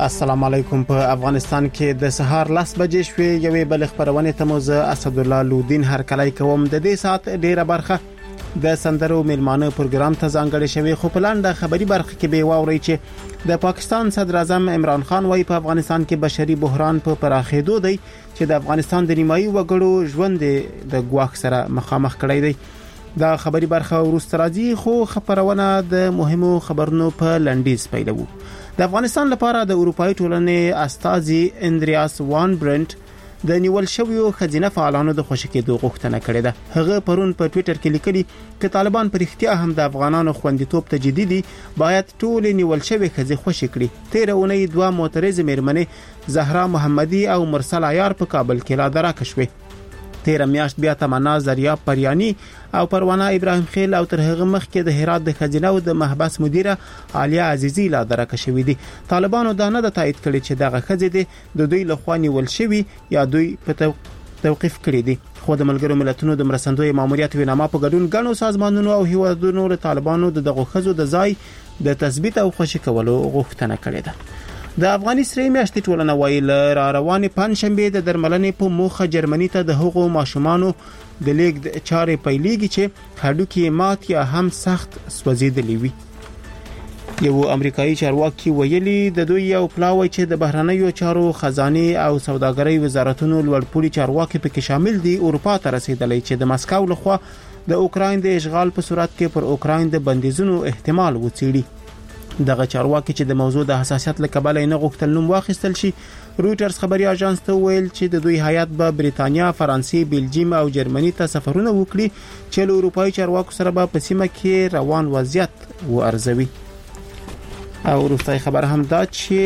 السلام علیکم. په افغانستان کې د سهار 10 بجې شوې یوې بل خبرونه ته موزه اسد الله لودین هر کله کوم د دې سات ډیره برخه د سندرو میلمانه پروګرام ته ځانګړې شوی خو په لاندې خبري برخه کې به واوري چې د پاکستان صدر اعظم عمران خان وايي په افغانستان کې بشري بحران په پراخېدو دی چې د افغانستان د نیمایي وګړو ژوند د ګواښ سره مخامخ کړی دی. دا خبري برخه ورسته راځي خو خبرونه د مهمو خبرونو په لنډیز پیلوو. د افغانستان لپاره د اروپאי ټولنې استازي اندریاس وان برنت د نیول شویو خزینه فعالانو د خوشی کېدو غوښتنه کړې ده. هغه پرون په ټوئیټر کې لیکلي چې طالبان پر اختیار هم د افغانانو خوندیتوب تجدیدي باید ټول نیول شوی خزي خوشی کړي. 13 اونۍ دوه معترض میرمنې زهرا محمدي او مرسل عیار په کابل کې لا دراکه شوې. 13 میاشت بیا تمنا زریاب پریانی او پروانه ابراهیم خیل او تر هغه مخکې د هرات د خزینه او د محبس مدیره عالیه عزیزی لا درکه شوې دي. طالبانو دا نه د تایید کړي چې دغه خزې د دوی لخوا نیول شوی یا دوی په توقيف کړي دي. خو د ملګرو ملتونو د مرستندوی ماموریت وینامه په ګډون غنو سازمانونو او هیوادونو له طالبانو دغه خزو د ځای د تثبیت او خوشی کولو غوښتنه کړې ده. د افغاني سری میاشتې ټولنه وایي را روانې پنځشنبه د درملنې په موخه جرمني ته د هغو ماشومانو د لیګ چارې پیلېږي چې هډوکي مات یا هم سخت سوځېدلي وي. یو امریکایي چارواکي ویلي د دوی یو پلاوی چې د بهرنیو چارو خزانه او سوداګرۍ وزارتونو لوړپوړي چارواکي پکې شامل دي اروپا ته رسیدلی چې د مسکو لخوا د اوکراین د اشغال په صورت کې پر اوکراین د بندیزونو احتمال وڅېړي. دغه چارواکي چې د موضوع د حساسیت لکبل نه غوښتل نوم واخیستل شي. رويټرز خبري اژانس ته ویل چې د دوی هیات به بریتانیا، فرانسې، بلجیم او جرمني ته سفرونه وکړي چې له اروپאי چارواکو سره به په سیمه کې روان وضعیت وارزوي. او وروستۍ خبر هم دا چې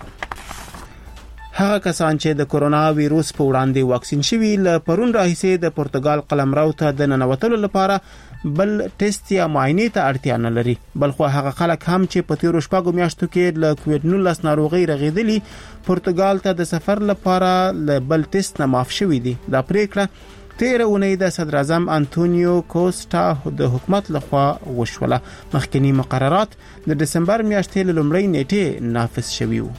هغه کسان چې د کورونا وایروس په وړاندې واکسین شوي له پرون راهیسې د پرتګال قلمرو ته د ننوتلو لپاره بل ټیسټ یا معاینې ته اړتیا نه لري. بلخو هغه خلک هم چې په تیرو شپږو میاشتو کې له کووډ-19 ناروغي رغیدلي پرتګال ته د سفر لپاره له بل ټیسټ نه معاف شوي دي. دا پریکړه 13 اونۍ د صدر اعظم انټونیو کوسټا د حکومت لخوا وشوله. مخکنی مقررات د دسمبر میاشتې له لومړۍ نیټې نافذ شوي وو.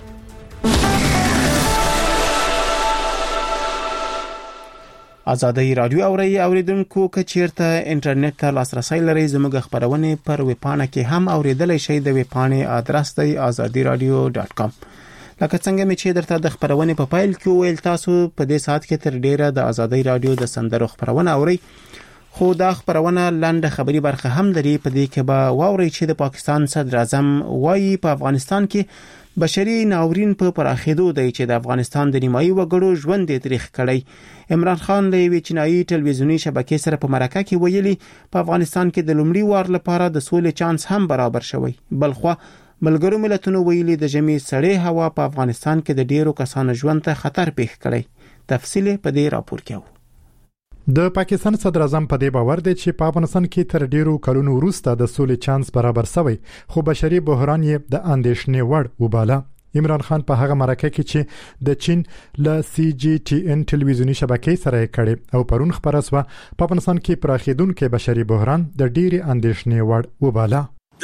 آزادی رادیو اوریدونکو کچیرته انټرنیټ ته لاسرسي لري زموږ خبرونه پر ویبپاڼه کې هم اوریدلای شئ. د ویبپاڼې آدرس دی azadiradio.com. لکه څنګه چې درته د خبرونه په فایل کې ویل تاسو په دې ساعت کې تر ډیره د آزادی رادیو د سندرو خبرونه اوري. خو دا خبرونه لاندې خبري برخه هم لري. په دې کې به واوري چې د پاکستان صدر اعظم وايي په افغانستان کې بشري ناورین په پراخېدو دی چې د افغانستان د نیمایي وګړو ژوند یې تریخ کړی. عمران خان له چینایي ټلویزیونی شبکې سره په مرکه کې ویلي په افغانستان کې د لومړي وار لپاره د سولې چانس هم برابر شوی. بلخو ملګرو ملتونو ویلي د ژمي سړې هوا په افغانستان کې د ډیرو کسانو ژوند ته خطر پیښ کړی. تفصیل په دې راپور کې و. د پاکستان صدر اعظم په دې باور دی چې په افغانستان کې تر ډیرو کلونو وروسته د سولې چانس برابر شوی خو بشري بحران یې د اندېښنې وړ وباله. عمران خان په هغه مرکه کې چې د چین ل سی جی ټي ان ټلویزیونی شبکې سره کړي او پرون خبره سو په افغانستان کې پراخېدونکو بشري بحران د ډیرې اندېښنې وړ وباله.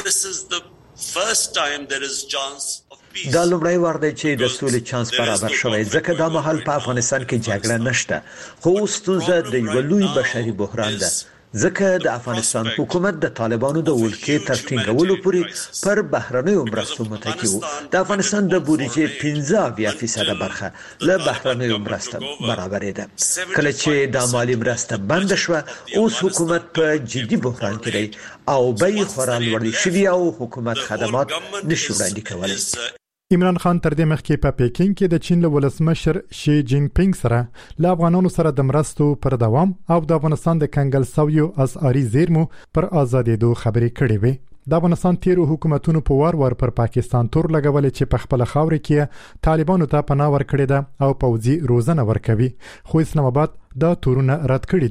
دا لومړی وار دی چې د سولې چانس برابر شوی ځکه دا مهال په افغانستان کې جګړه نشته خو ستونزه د یو لوی بشري بحران ده ځکه د افغانستان حکومت د طالبانو د ولکې تر ټینګولو پورې پر بهرنیو مرستو متکی وو. د افغانستان د بودیجې 15% برخه له بهرنیو مرستو برابرې ده. کله چې د مالی مرسته بند شوه اوس حکومت په جدي بحران کې دی او به خورا لوړ شوی او حکومت خدمات نشي وړاندې کولای. عمران خان تر دې مخکې په پیکینګ کې د چین له ولسمشر شي جین پینګ سره له افغانانو سره د مرستو پر دوام او د افغانستان د کنګل سویو اسعاري زیرمو پر آزادېدو خبرې کړې وې. د افغانستان تیرو حکومتونو په وار پر پاکستان تور لګولې چې په خپل خاور کې طالبانو ته پناه ورکړې ده او پوځي روزنه ورکوي خو اسلام آباد دا تورونه رد کړې دي.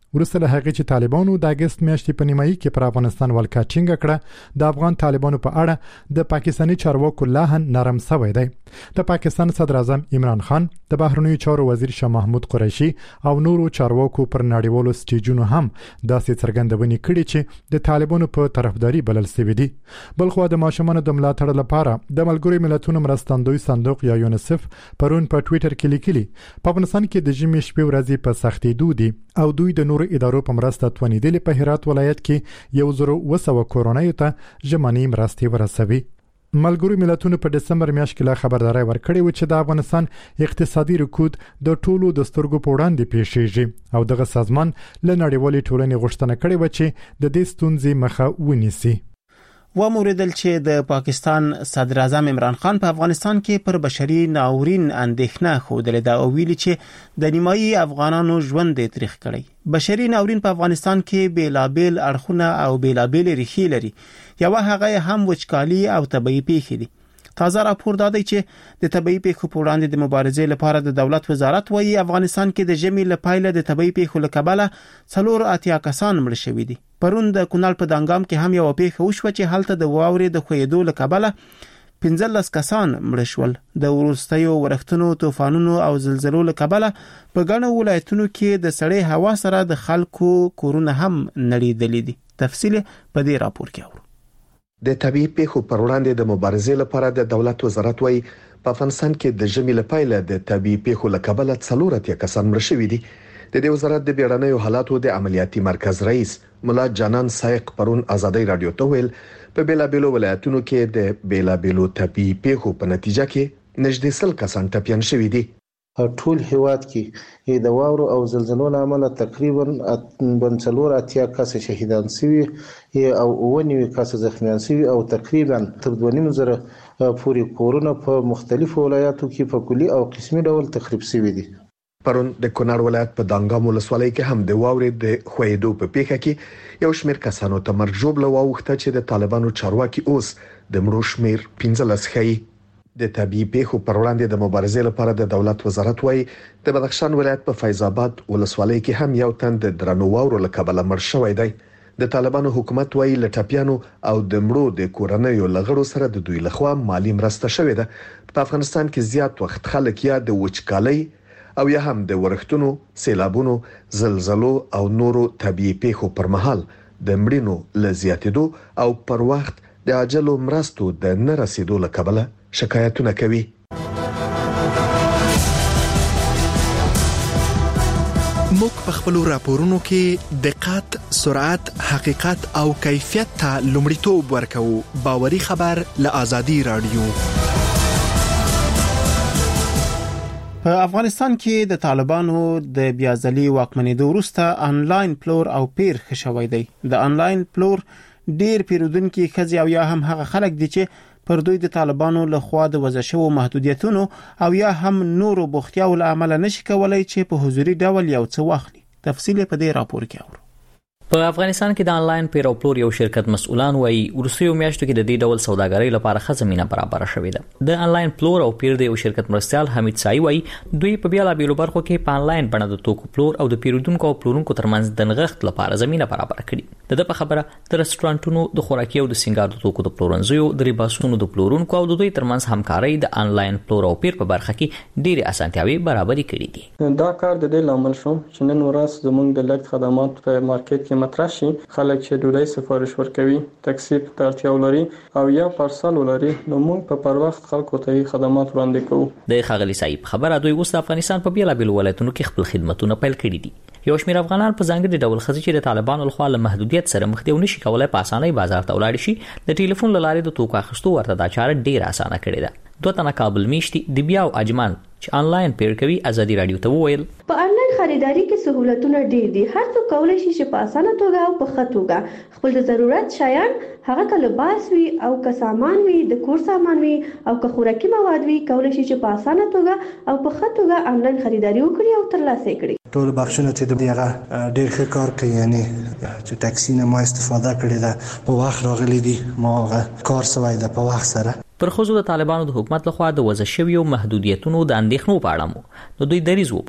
ورسره هغه چې طالبانو د اگست میاشتې په نیمایي کې پر افغانستان ولکه ټینګه کړه د افغان طالبانو په اړه د پاکستاني چارواکو لهن نرم شوی دی. د پاکستان صدر اعظم عمران خان، د بهرنیو چارو وزیر شاه محمود قریشي او نورو چارواکو پر نړیوالو سټیجونو هم داسې څرګندونې کړې چې د طالبانو په طرفداري بلل شوی دي. بلخو د ماشومانو د ملاتړ لپاره د ملګرو ملتونو مرستندوی صندوق یا یونیسف پرون په ټوئیټر کې لیکلي په افغانستان کې د ژمي شپې ورځې په سختي دودي او دوی د نورو ادارو په مرسته توانیدل په هرات ولایت کې 1200 کورونایو ته ژمنی مرستې ورسوي. ملګرو ملتونو په دسمبر میاشت کې لا خبرداري ورکړې و چې د افغانستان اقتصادي رکود د ټولو د سترګو په وړاندې پیښیږي او دغه سازمان له نړیوالې ټولنې غوښتنه کړې و چې د دې ستونزې مخه ونیسي. و موریدل چې د پاکستان صدر اعظم عمران خان په افغانستان کې پر بشري ناورین اندېښنه خوده ده او ویلي چې د نیمایي افغانانو ژوند یې تریخ کړی. بشري ناورین په افغانستان کې بیلابل اړخونه او بیلابل ریښې لري. یو هغه هم وچکالي او طبيعي پیښې دي. تازه راپور دادی چې د طبيعي پیښو په وړاندې د مبارزې لپاره د دولت وزارت وايي افغانستان کې د ژمي لپاره د طبيعي پیښو لکبله 4 کسان مړ شوي دي. پرون د کونړ په دانګام کې هم یو پیښه وشوه چې هلته د واورې د خویدو لکبله 15 کسان مړ شول. د ورستیو ورښتونو، طوفانونو او زلزلو لکبله په ګڼو ولایتونو کې د سړې هوا سره د خلکو کورونه هم نړیدلې دي. تفصیل په دې راپور کې اورو. د طبيعي پیښو پر وړاندې د مبارزې لپاره د دولت وزارت وايي په افغانستان کې د ژمي لپاره د طبيعي پیښو لکبله 4 کسان مړ شوي دي. د دې وزارت د بیړنیو حالاتو د عملیاتي مرکز رئیس مولا جانان سایق پرون آزادۍ رادیو ته ویل په بیلابیلو ولایتونو کې د بیلابیلو طبيعي پیښو په نتیجه کې نږدې 100 کسان ټپيان شوي دي. ټول هیواد کې د واورو او زلزلو لامل تقریبا 4 کس شهیدان شوي او 90 کس زخمیان شوي او تقریبا 2.5 پورې کورونه په مختلفو ولایتو کې په کلی او قسمي ډول تخریب شوي دي. پرون د کونړ ولایت په دانګام ولسوالۍ کې هم د واورې د خویدو په پیښه کې یو شمېر کسانو ته مرګ ژوبله واوښته چې د طالبانو چارواکي اوس د مړو شمېر 15 ښیي. د طبيعي پیښو پر وړاندې د مبارزې لپاره د دولت وزارت وايي د بدخشان ولایت په فیض آباد ولسوالۍ کې هم یو تن د درنو واورو لکبله مړ شوی دی. د طالبانو حکومت وايي لټپیانو او د مړو د کورنیو لغړو سره د دوی لخوا مالی مرسته شوې ده. په افغانستان کې زیات وخت خلک یا د وچکالۍ او یا هم د ورښتونو، سیلابونو، زلزلو او نورو طبيعي پیښو پر مهال د مړینو لزیاتېدو او پر وخت د عاجلو مرستو د نه رسیدو لکبله شکایتونه کوي. موږ په خپل راپورونو کې دقت، سرعت، حقیقت او کیفیت ته لومړیتوب ورکوو. باوري خبر له آزادۍ رادیو. په افغانستان کې د طالبانو د بیازلي واکمنېدو وروسته انلاین پلور او پیر خښوي دی. د انلاین پلور ډیر پیرودونکو خځې او یا هم هغه خلک دي چې پر دوی د طالبانو له خوا د وضع شوو محدودیتونو او یا هم نورو بوختیاو له امله نشي کولای چې په حضوري ډول یو څه واخلي. تفصیل په دې راپور کې اورو. په افغانستان کې د انلاین پیر او پلور یو شرکت مسؤلان وایي ورسېو میاشتو کې د دې ډول سوداګرۍ لپاره ښه زمينه برابر شوې ده. د انلاین پلور او پیر د یو شرکت مرستيال حمید سای وایي دوی په بیلابیلو برخو کې په انلاین بڼه د توکو پلور او د پیرودونکو او پلورونکو ترمنځ د نغښت لپاره زمينه برابر کړي. د په خبره د رستورانټونو د خوراکي او د سنگار د توکو د پلورنځیو د ریباسونو د پلورونکو او د دوی ترمنځ همکارۍ د انلاین پلور او پیر په برخه کې ډېرې اسانتیاوي برابرې کړې دي. دا کار د دې لامل شو چې نن ورځ زموږ د لګ خدمات په مارکیټ کې مطرح شي. خلک چې ډوډۍ سفارش ورکوي، تاکسی ته اړتیا ولري او یا پارسل ولري، نو موږ په پر وخت خلکو ته خدمات وړاندې کوو. د خغلی صاحب خبره دوی اوس د افغانستان په بیلابیلو ولایتونو کې خپل خدماتونه پیل کړي دي. یو شمېر افغانان په ځانګړي ډول خځې چې د طالبانو لخوا له محدودیت سره مخ دي او نشي کولای په اسانۍ بازار ته ولاړ شي، د ټلیفون له لارې د توکو اخیستو ورته دا چاره ډیره اسانه کړې ده. 2 تنه کابل میشتي د بیا او اجمان چې انلاین پیر کوي آزادۍ رادیو ته وویل په انلاین خریداري کې سہولتونه ډېر دي. هر څوک کولای شي چې په اسانه توګه او په ښه توګه خپل د ضرورت شیان، هغه که لباس وي او که سامان وي، د کور سامان وي او که خوراکي مواد وي، کولای شي چې په اسانه توګه او په ښه توګه انلاین خریداري وکړي او ترلاسه کړي. ټول بخښنه چې دغه ډېر ښه کار کوي، یعنی چې ټاکسی نه ما استفاده کړې ده، په وخت راغلي دي، ما کار سوی ده په وخت سره. پر خوځو د طالبانو د حکومت لخوا د وضع شویو محدودیتونو د اندېښنو په اړه مو نو دوی دریز وپوښت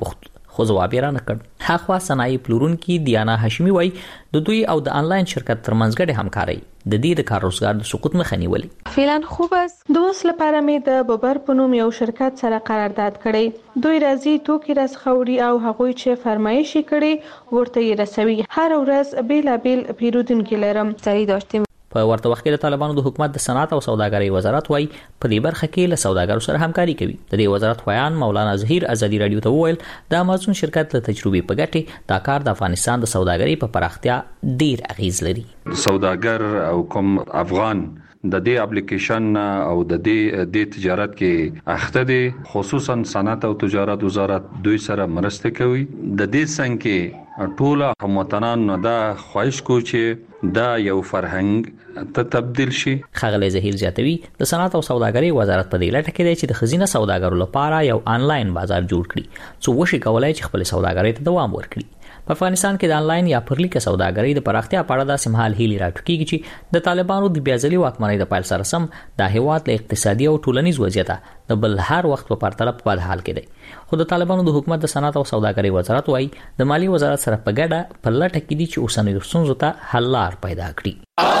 خو ځواب یې رانه کړ. هغه صنایع پلورونکي دیانا هاشمي وایي د دوی او د آنلاین شرکت ترمنځ ګډه همکاري د دې د کار روزګار د سقوط مخه نیولې. فعلا خوب است. د اوس لپاره مې د ببر په نوم یو شرکت سره قرارداد کړی. دوی راځي توکي راڅخه او هغوی چې فرمایش کړي ورته یې رسوي. هر ورځ بیلابیل پیرودونکي لرم. سړی داشتیم. په ورته وخت کې د طالبانو د حکومت د صنعت او سوداګرۍ وزارت وايي په دې برخه کې له سوداګرو سره همکاري کوي. د دې وزارت ویان مولانا ظهیر ازادي رادیو ته وویل د امازون شرکت له تجربې په ګټه دا کار د افغانستان د سوداګرۍ په پراختیا ډیر اغیز لري. سوداګر او کوم افغان د دې اپلیکیشن او د دې تجارت کې اخته دي، خصوصا صنعت او تجارت وزارت دوی سره مرسته کوي. د دې څنګه ټول هموطنان دا خواهش کوي چې دا یو فرهنګ ته تبدیل شي. خغلی ظهیر زیاتوي د صنعت او سوداګرۍ وزارت په دې لټه کې دی چې د خزینه سوداګرو لپاره یو آنلاین بازار جوړ کړي څو وشي کولای چې خپل سوداګرۍ ته دوام ورکړي. په افغانستان کې د آنلاین یا پرلیک سوداګرۍ د پراختیا په اړه د سمحال هیلي راټوکیږي چې د طالبانو د بیازلي واکمنۍ د پایل سره سم د هیواد له اقتصادي او ټولنیز وضعیت د بل هر وخت په پرتله په بد حال کې دی. خو د طالبانو د حکومت د صنعت او سوداګرۍ وزارت وايي د مالی وزارت سره په ګډه په لټه کې دي چې اوسنیو ستونزو ته حل لار پیدا کړي.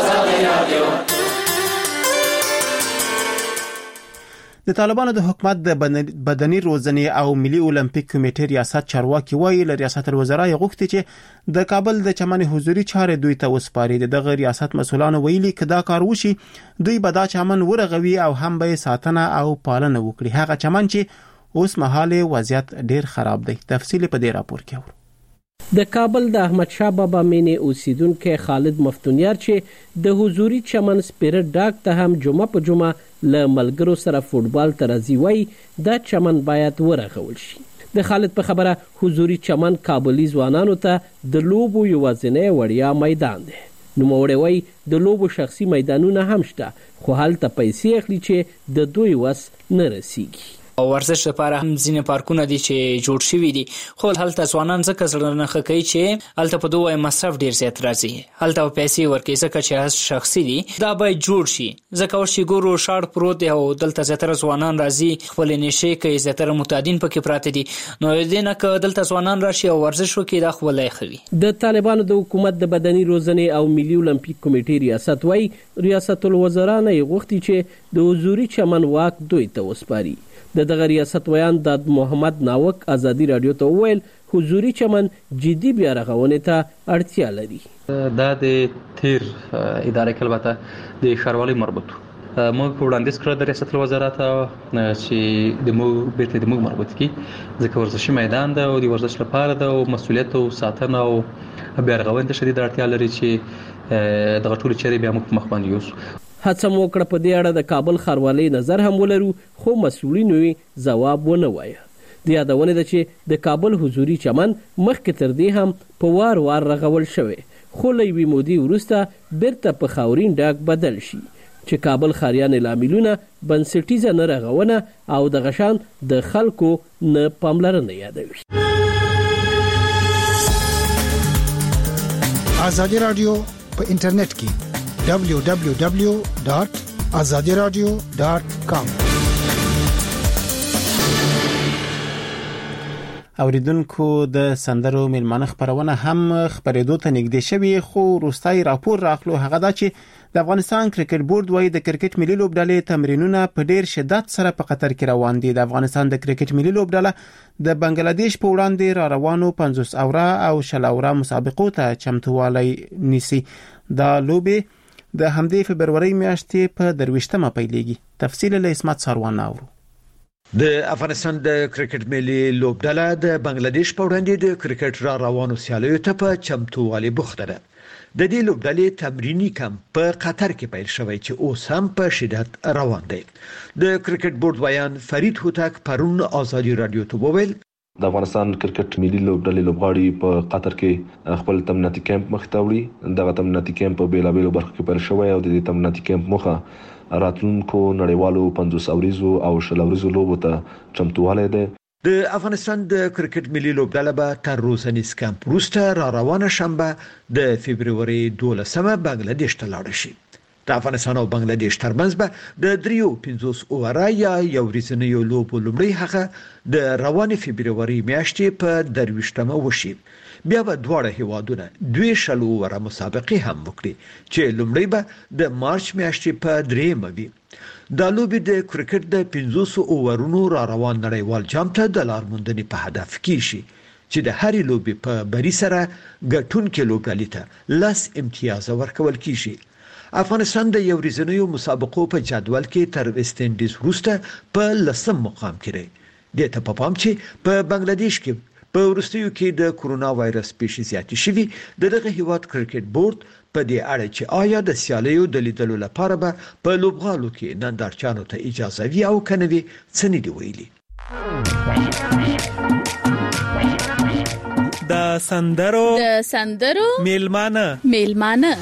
د طالبانو د حکومت د بدني روزنې او ملي اولمپیک کمیټې ریاست چارواکي وایي له ریاست الوزرا غوښتي چې د کابل د چمن حضوري چارې دوی ته وسپاري. دغه ریاست مسولانو ویلي چې دا کار وشي دوی به دا چمن ورغوي او هم به ساتنه او پالنه وکړي. هغه چمن چې اوس مهاله وضعیت ډیر خراب دی. تفصیل په دې راپور کې اورو. د کابل د احمد شاه بابا مینې اوسیدونکو خالد مفتونیار چې د حضوري چمن سپیرټ ډاک ته هم جمعه په جمعه له ملګرو سره فوټبال ته راځي وایي دا چمن باید ورغول شي. د خالد په خبره حضوري چمن کابلي ځوانانو ته د لوبو یوازینی وړیا میدان دی. نوموړی وایي د لوبو شخصي میدانونه هم شته خو هلته پیسې اخلي چې د دوی وس نه رسیږي. او ورزش لپاره هم ځینې پارکونه دي چې جوړ شوي دي خو هلته ځوانان ځکه زړه نه ښه کوي چې هلته په دوی مصرف ډیر زیات راځي. هلته پیسې ورکوي ځکه چې شخصي دي. دا باید جوړ شي ځکه اوس چې ګورو شاړ پروت دی او دلته زیاتره ځوانان راځي خپل نشې کوي، زیاتره متعدین پکې پراته دي. نو دې نه که دلته ځوانان راشي او ورزش وکړي دا خو ولای خوي. د طالبانو د حکومت د بدني روزنې او ملي اولمپیک کمیټې ریاست وايي ریاست الوزرا نه غوښتي چې د حضوري چمن واک دوی ته وسپاري. دغه ریاست ویان د محمد ناوک ازادي رادیو ته وویل حضوري چمن جدي بیا رغونې ته اړتیا لري. دا د تیر ادارې کې البته د ښاروالۍ مربوط موږ وړاندیز کړ د ریاست الوزارت چې د موږ بیرته د موږ مربوط کی ځکه ورزشي میدان ده او د ورزش لپاره د مسؤلیت او ساتنه او بیا رغونې ته شدید اړتیا لري چې دغه ټول چارې بیا موږ مخ باندې یوسو. هڅه مو کړه په دې اړه د کابل ښاروالۍ نظر هم ولرو خو مسؤلینو یې ځواب ونه وایه. د یادونه ده چې د کابل حضوري چمن مخکې تر دې هم په وار رغول شوی خو له یوې مودې وروسته بیرته په خاورین ډاک بدل شي چې کابل ښاریان لاملونه بنسټیزه نه رغونه او د غشان د خلکو نه پاملرنه یادوي. ازادي رادیو په انټرنیټ کې www.azadiradio.com. اوریدونکو د سندرو میلمانه خبرونه هم خبرېدو ته نږدې شوی خو روستای راپور راخلو هغه دا چې د افغانستان کرکټ بورډ وايي د کرکټ ملي لوبډلې تمرینونه په ډیر شدت سره په قطر کې روان دي. د افغانستان د کرکټ ملي لوبډله د بنگلاديش په وړاندې را روانو 50 اوره او 60 اوره مسابقو ته چمتووالی نیسي. دا لوبې د همدې فبرवरी میاشتې په 23مه پیلېږي. تفصیل له اسمت سروان اورو. د افغانستان د کرکټ ملي لوبډله د بنگلاديش په وړاندې د کرکټ را روانو سیالیو ته په چمتووالي بوخته ده. د دې لوبډلې تمرینی کمپ په قطر کې پیل شوی چې اوس هم په شدت روان دی. د کرکټ بورډ ویان فرید هوتک پرون ازادي رادیو ته وویل د افغانستان کرکټ ملي لوبډلې لوبغاړي په قطر کې خپل تمریناتي کمپ مخ ته وړي. دغه تمریناتي کمپ په بیلابیلو برخو کې پیل شوی او د دې تمریناتي کمپ مخه راتلونکو نړیوالو 50 اوریزو او 60 اوریزو لوبو ته چمتووالی دی. د افغانستان د کرکټ ملي لوبډله به تر روزنیز کمپ وروسته را روانه شنبه د فبرवरी 12مه بنگلاديش ته لاړ شي. د افغانستان او بنگلاديش ترمنځ به د 3-50 اوورا یا یو ورځنیو لوبو لومړی هغه د روانې فبرवरी میاشتې په 23مه وشي. بیا به دواړه هیوادونه 2 اوورا مسابقه هم وکړي چې لومړی به د مارچ میاشتې په 3مه وي. د لوبې د کرکټ د 50 اوورونو را روان نړیوال جام ته د لارموندنې په هدف کې شي چې د هرې لوبې په بری سره ګټونکو لوبډلې ته 10 امتیاز ورکول کیږي. افغانستان د یو ورځنیو مسابقو په جدول کې تر ویسټ انډیز وروسته په 10م مقام کې دی. د ته په پام چې په بنگلاديش کې په وروستیو کې د کورونا وایرس پیښې زیاتې شوي. دغه هیواد کرکټ بورډ په دې اړه چې آیا د سیالیو د لیدلو لپاره به په لوبغالو کې نندارچیانو ته اجازه وي او کنه وي څه نه دی ویلي. د سندرو میلمانه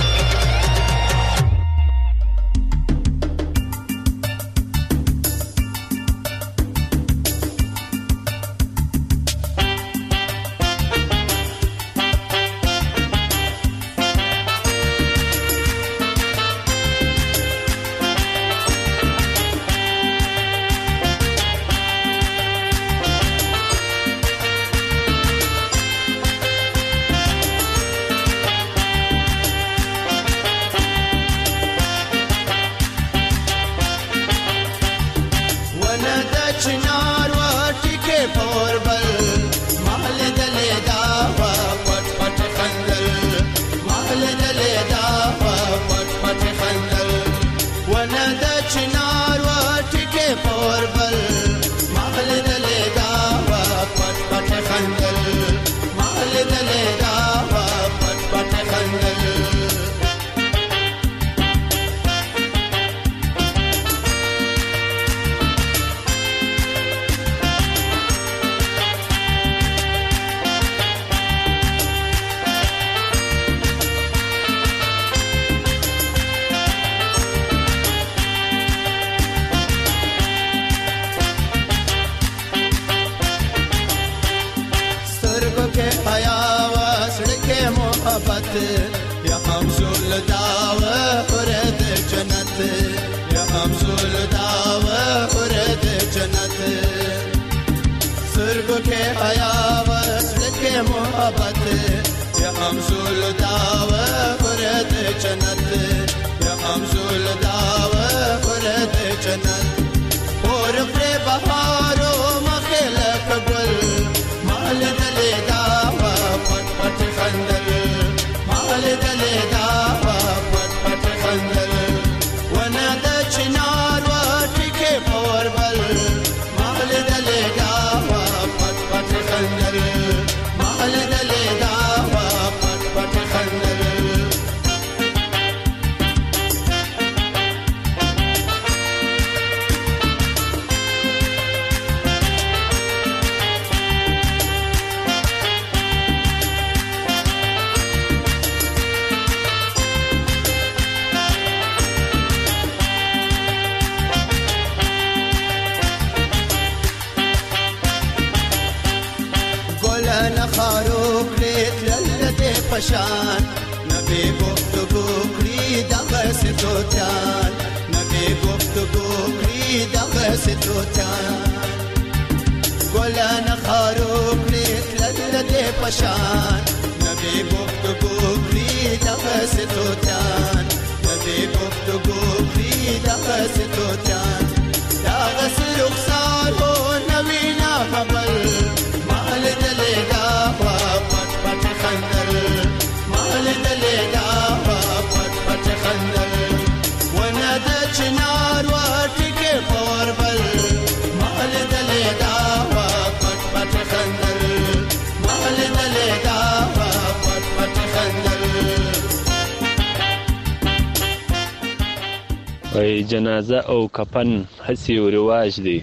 جنازه او کفن هسي او رواج دی.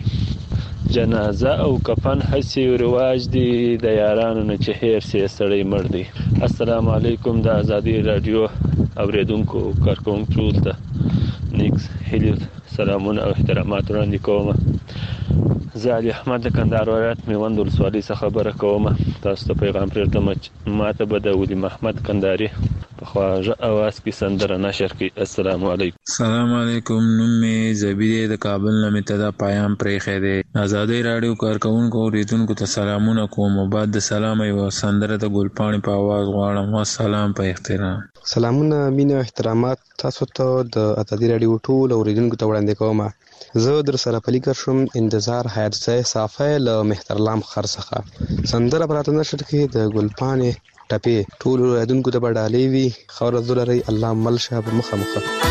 جنازه او کفن هسي او رواج دی د یارانو نه چې هیر سي سړی مړ دی. السلام علیکم د ازادي رادیو اوریدونکو کارکونکو ته نیکس هیلو سلامونه او احترامات وړاندې کوم. زه علي احمد د کندهار ولایت میوند ولسوالۍ څخه خبره کوم. تاسو ته پیغام پرېږدم ماته به د ولي محمد کندهاري په خواږه اواز کې سندره نشر کړي. السلام علیکم. السلام علیکم. نوم می زبیده د کابل نه متدا پیام پرې خېده. آزادۍ رادیو کارکونکو ریتونکو ته سلامونه کوم. بعد د سلام یو سندره د ګلپاڼې په आवाज غواړم. والسلام په احترام. سلامونه مینه احترامات تاسو ته د آزادۍ رادیو ټول اوریدونکو ته وړاندې کوم. زه در سره پلیکر شم انتظار حادثه صافه له مهترلام خرڅخه سندره براته نشر کې د ګلپاڼې ټپې ټول اوریدونکو ته بډالې وي. خور زولري الله مل شاب مخه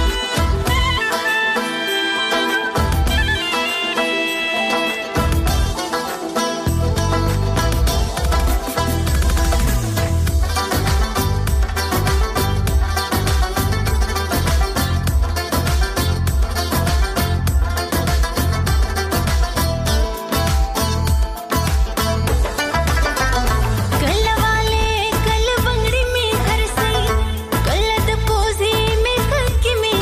कल बंगड़ी में घर से कल द पोजी में खत की में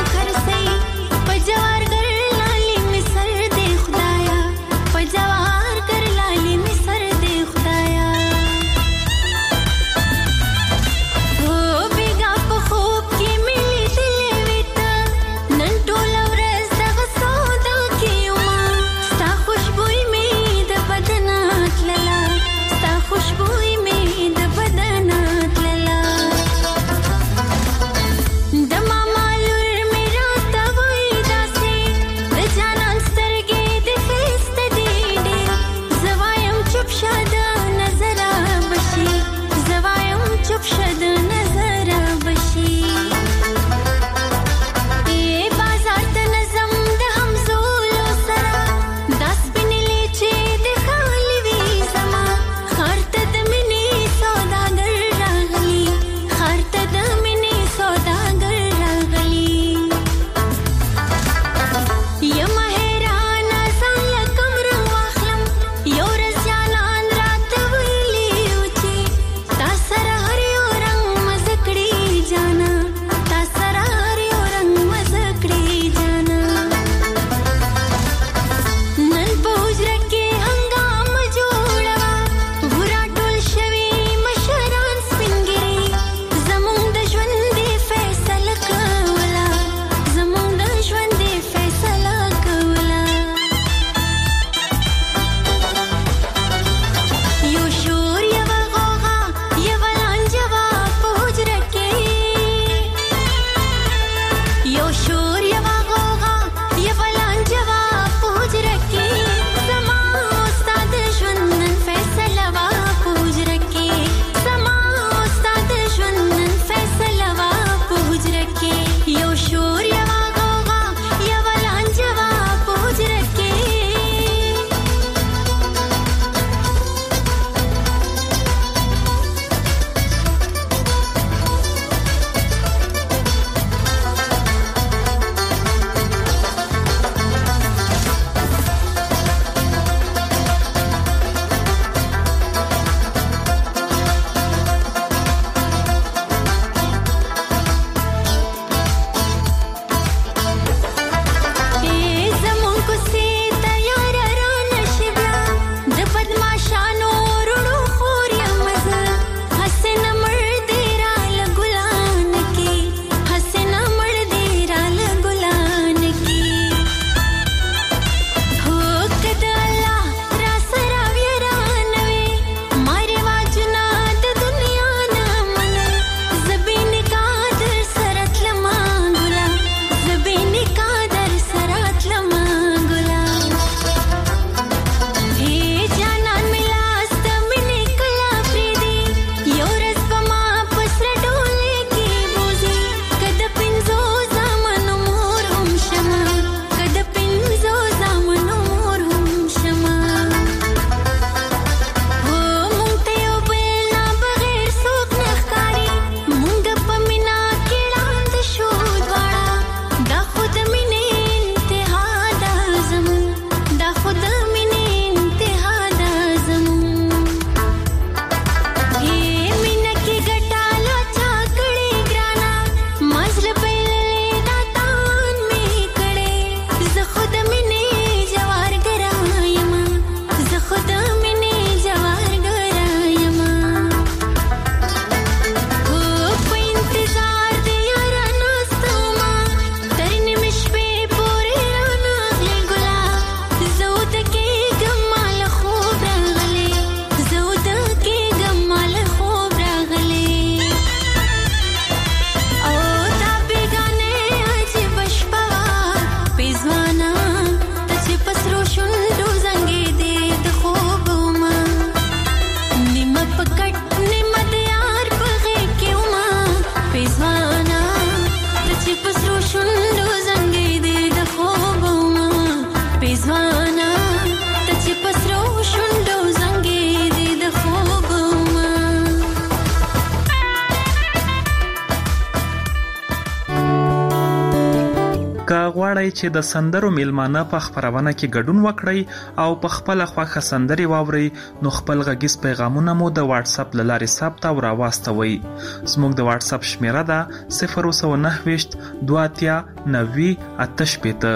که غواړئ چې د سندرو میلمانه په خپرونه کې ګډون وکړئ او په خپل خوښه سندري واورئ نو خپل غږیز پیغامونه مو د واتس اپ له لارې ثبت او راواستوئ. زموږ د واتس اپ شمیره ده 029 2 90 88.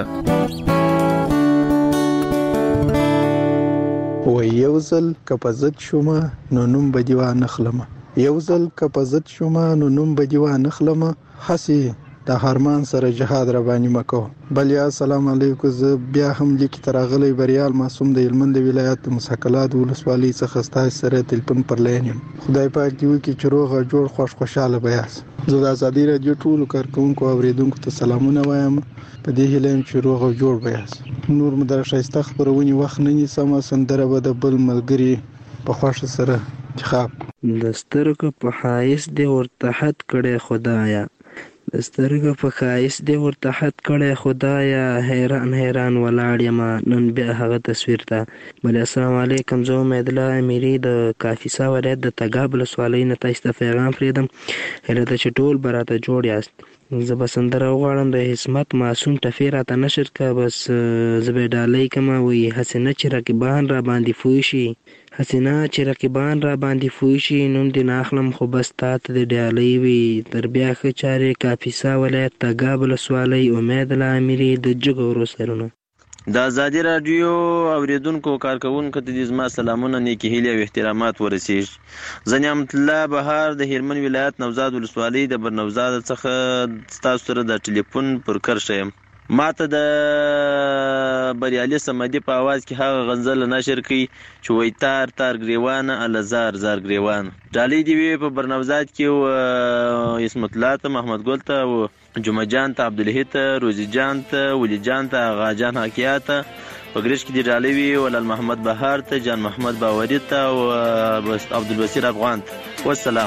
و یو ځل که په ضد شومه نو نوم به دې وانخلمه، یو ځل که په ضد شومه نو نوم به دې وانخلمه، هسې د هرمان سره جهاد را باندې مکو. بل یا السلام علیکم. زه بیا هم لیک تر غلې بریال معصوم د هلمند ولایت د مسکلات ولسوالۍ څخه ستاسو سره تلیفون پر لاین یم. خدای پاک دې وکړي چې روغ جوړ خوشاله بیاس. زه د ازادي رادیو ټولو کارکونکو او اوریدونکو ته سلامونه وایم. په دې هیله یم چې روغ جوړ بیاس. نور مو در شایسته خبرونی وخت نه نیسم. سندره به د بل ملګری په خوښه سره انتخاب. د سترګو په ښایست دې ورته حد کړی خدایا، د سترګو په ښایست دې ورته حد کړی خدایا، حیران حیران ولاړ یم نن بیا هغه تصویر ته. بل السلام علیکم. زه امید الله امیري د کاپیسا ولایت د تګاب ولسوالۍ نه تاسو ته پیغام پرېږدم. هیله ده چې ټول به راته جوړ یاست. زه به سندره وغواړم د عصمت معصوم ټفې راته نشر که بس زه به ډالۍ کمه وي حسینه چې رقیبان را باندې فوی شي، حسینه چې رقیبان را باندې فوی شي، نوم دې نه اخلم خو بس تا ته دې ډالۍ وي. تر بیا ښه چارې. کاپیسا ولایت تګاب ولسوالۍ امید الله امیري د جګورو سرونه. د ازادي رادیو اوریدونکو کارکونکو ته دې زما سلامونه، نیکی هیلې او احترامات ورسیږي. زه نعمت الله بهار د هلمند ولایت نوزاد ولسوالۍ د برنوزاد څخه ستاسو سره د ټلیفون پر کرښه یم. ماته د بریالي صمدي په आवाज کې هغه غزل نشر کړي چې وای تار تار گریوانه الزار زار گریوان. ډالۍ دی وی په برنوزاد کې او اسمت الله ته، محمد ګل ته، او جمعه جان ته، عبدالله ته، روزي جان ته، ولی جان ته، آغا جان حکیات ته، په ګریش کې دی ډالۍ وی ولال محمد بهار ته، جان محمد باوري ته او عبدالبصیر افغان ته. والسلام.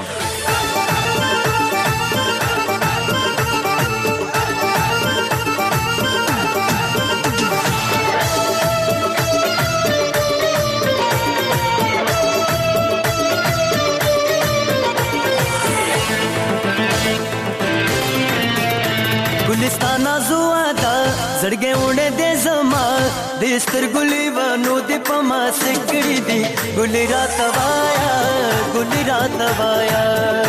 ګلستانا زوادا زړګې وړې دې زما د سترګلې ونو دې پما سکړې دي ګلې رات وایا ګلې رات وایا.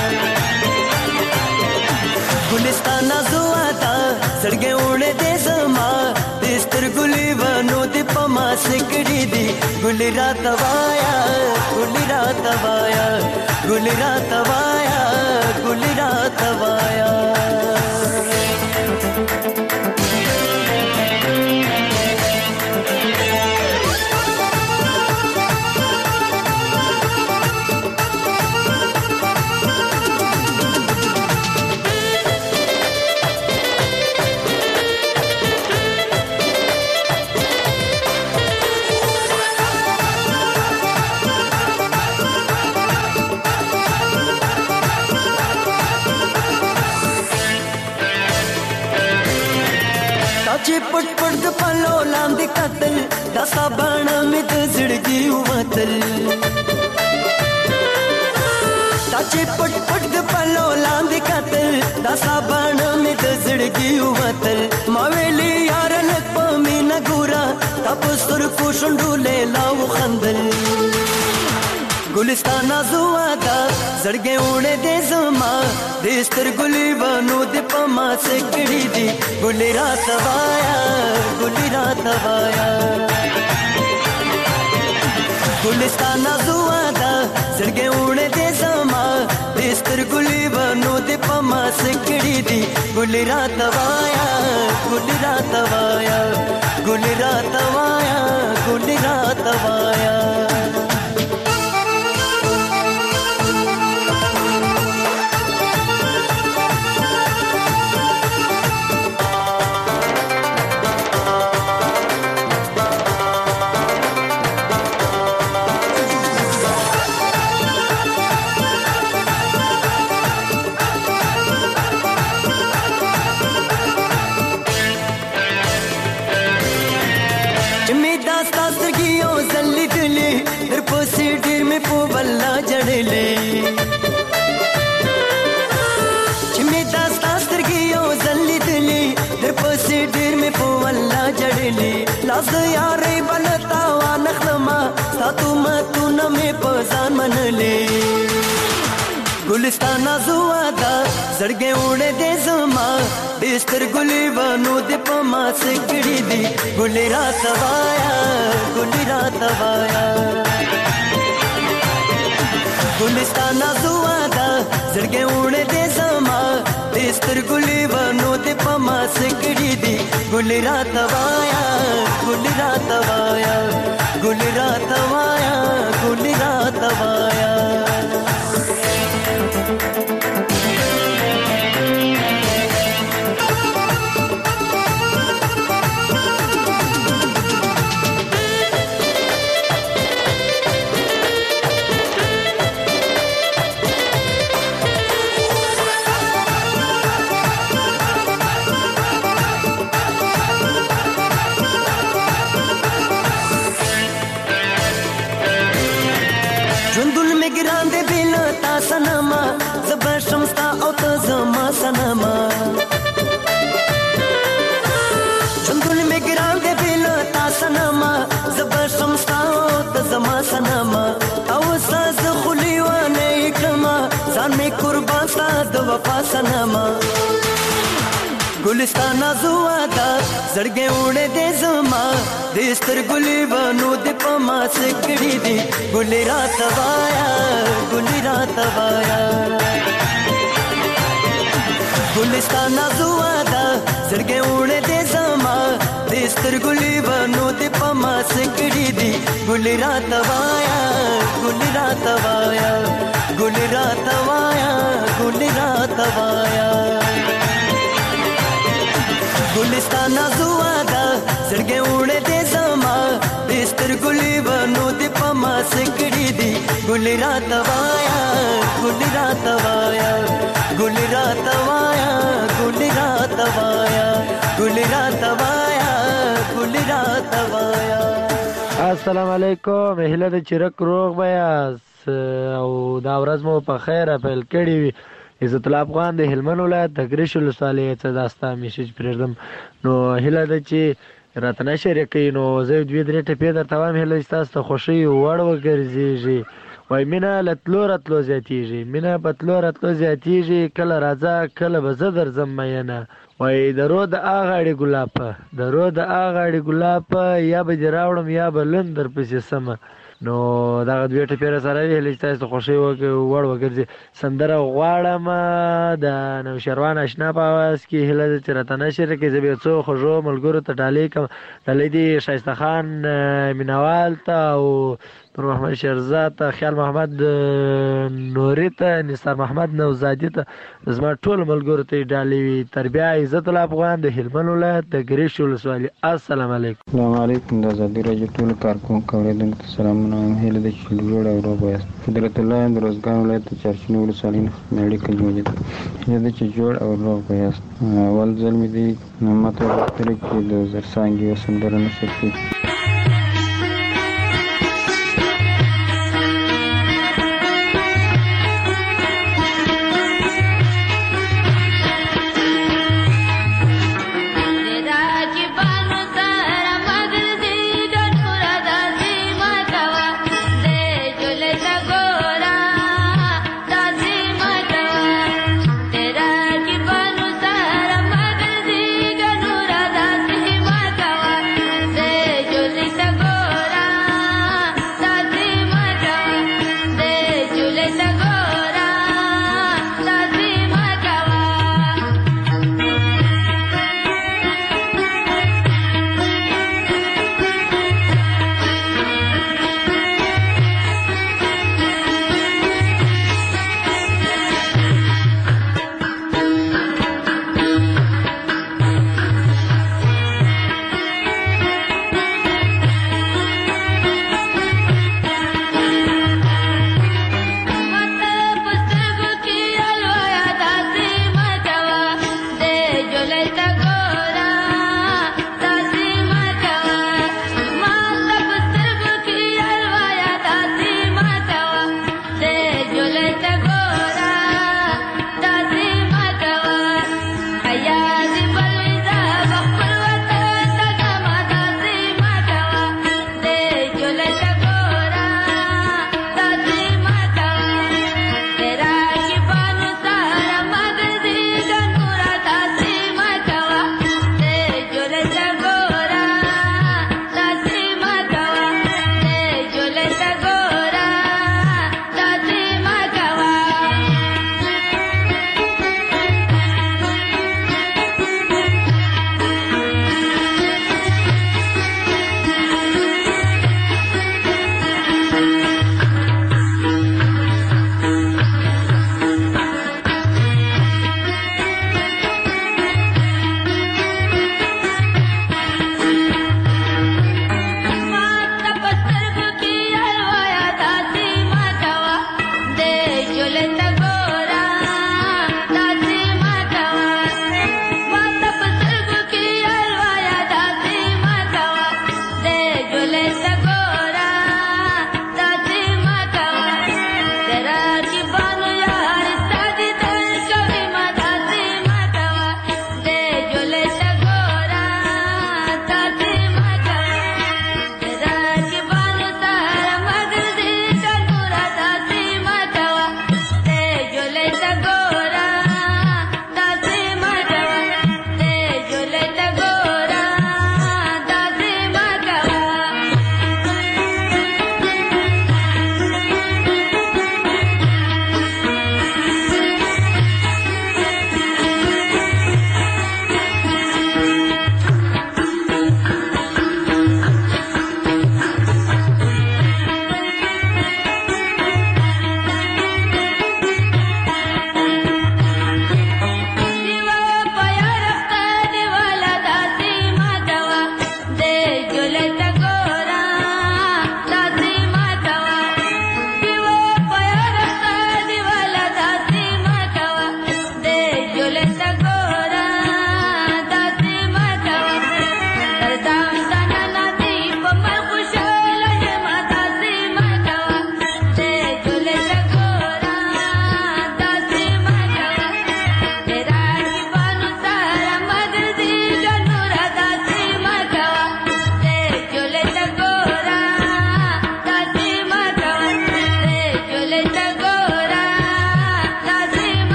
ګلستانا زوادا زړګې وړې دې زما د سترګلې ونو دې پما سکړې دي ګلې رات وایا ګلې رات وایا ګلې رات وایا ګلې رات وایا. چې پټ پټ د پلو لاندې قتل دا سبانه مې د زړګي وتل، دا چې پټ پټ د پلو لاندې قتل دا سبانه مې د زړګي وتل. ما ویلې یار لک په مینا ګورا تاسو سر کو شونډولې لاو خندل. ګلستانا زوادا زړګې وړې دې زما د سترګلې ونو دې پما سکړې دي ګلې رات وایا ګلې رات وایا. ګلستانا زوادا زړګې وړې دې زما د سترګلې ونو دې پما سکړې دي ګلې رات وایا ګلې رات وایا ګلې رات وایا ګلې رات وایا. ویلی لاس یارې بلتا وانخلما ساتو متونه مې په ځان منلې ګلستان زوا دا زړګې وړې دې زما دستر ګلې ونو دې په ما سکړې دي ګلې رات وایا ګلستان زوا دا زړګې وړې دې زما دستر ګلې ونو دې په ما سکړې دي ګلې رات وایا ګلې رات وایا ګلې رات وایا ګلې رات وایا سنما زبر شمستا او ته زما سنما چندول می ګران دې بل تا سنما زبر شمستا او ته زما سنما او ساز خلی ونه کما ځان می قربان ستا د وفا سنما ګلستان زوا دا زړګې وړې دې زما دستر ګلې ونو دې په ما سکړې دي ګلې رات وایا ګلې رات وایا ګلستان زوا دا زړګې وړې دې زما دستر ګلې ونو دې په ما سکړې دي ګلې رات وایا ګلې رات وایا ګلې رات وایا ګلې رات وایا ګلستان زوا دا زړګې وړې دې زما دستر ګلې ونو دې په ما سکړې دي ګلې رات وایا ګلې رات وایا ګلې رات وایا ګلې رات وایا ګلې رات وایا ګلې رات وایا السلام علیکم هله د چرک روغ بیا او دا ورځ مو په خیر پیل کړی وي عزت الله افغان د هلمند ولایت د ګریش ولسوالۍ څخه داستا میسج پرېږدم نو هله ده چې راته نشر کوي نو زه دوې درې ټپې درته وایم هله ستاسو ته خوښۍ وړ وګرځېږي وایي مینه له تلو راتلو زیاتېږي مینه په تلو راتلو زیاتېږي کله راځه کله به زه درځم مینه وایي د رو د اغاړې ګلابه د رو د اغاړې ګلابه یا به دې راوړم یا به لن درپسې سمه نو دغه دوې ټپې راسره وي هله چې تاسو ته خوښۍ وړ وګرځي سندره غواړم د نوشیروان اشنا په اواز کې هله ده چې راته نشر کړي زه به یو څو خوږو ملګرو ته ډالۍ کړم ډالۍ دې ښایسته خان مینوال ته او نور محمد شیرزاد ته خیال محمد نوري ته نثار محمد نوزادي ته زما ټول ملګرو ته ډالۍ وي تر بیا عزت الله افغان د هلمند ولایت د ګریش ولسوالۍ السلام علیکم السلام علیکم د ازادي راډیو ټول کارکونکو اوریدونکو ته سلامونه هیله ده چې جوړ او روغ یاست قدرت الله د روزګان ولایت د چارچینو ولسوالۍ میډیکل موجود هیله ده چې جوړ او روغ یاست اول ځل مې دی ماته وختره چې د زرسانګي وسندره نشر کړي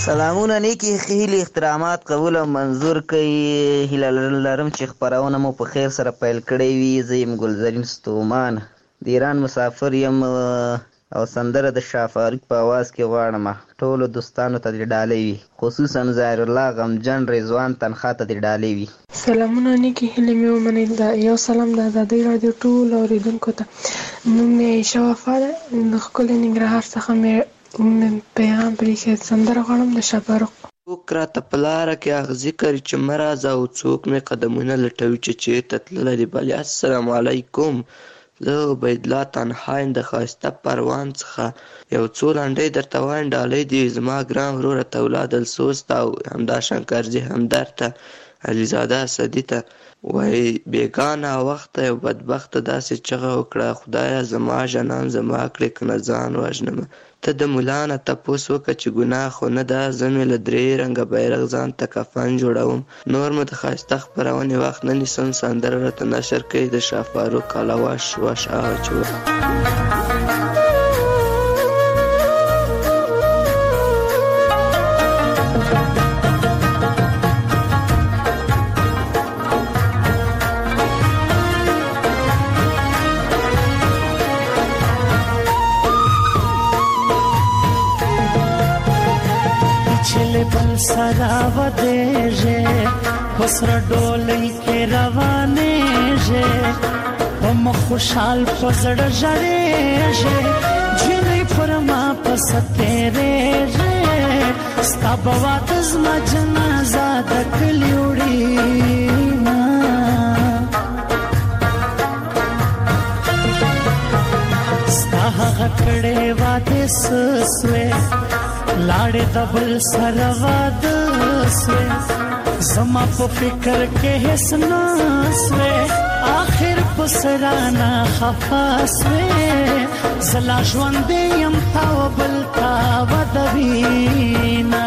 سلامونه نیکی هیلې احترامات قبول او منظور کوي. هیله لرم چې خپرونه مو په خیر سره پیل کړې وي. زه یم ګلزرین ستومان د ایران مسافر یم او سندره د شاه فاروق په اواز کې غواړم ټولو دوستانو ته دې ډالۍ وي، خصوصا ظاهر الله غمجن رضوان تنخوا ته دې ډالۍ وي. سلامونه نیکی هیلې مې ومنئ. دا یو سلام د ازادۍ راډیو ټول اوریدونکو ته. نوم مې عایشه وفا ده، د ښکلي ننګرهار څخه مې پیغام پرېښی. سندره غواړم د شاه فاروق. څوک راته په لاره کې اغزي کوي چې مه راځه او څوک مې قدمونه لټوي چې چېرته تللی دی بلې. السلام علیکم، زه عبیدالله تنها یم د ښایسته پروان څخه. یو څو لنډۍ درته وایم ډالۍ دي زما ګران وروره تولاد السوس ته او همدا شنکرجي همدرد ته علیزاده اسدي ته. وایي بېګانه وخته یو بدبخته داسې چغه وکړه خدایه زما جنان زما کړې که نه ځان وژنمه. ته د ملا نه تپوس وکړه چې ګناه خو نه ده، زه مې له 3 رنګه بیرغ ځان ته کفن جوړوم. نور مو د ښایسته خپرونې وخت نه نیسم. سندره راته نشر کوي د شاه فاروق کاله وش وش اچوه. سرا ودیجه خسر ډولۍ کې روانېږي په مخ خوشحال په زړه ژړېږي جنۍ پر ما پسه تېرېږي ستا به واده زما جنازه د کلي وړي ستا هغه کړې واده څه سوې لاړې د بل سره واده سوې زما په فکر کې هیڅ نه سوې آخر په سرانه خفه سوې زه لا ژوندی یم تا و بل تا واده وینا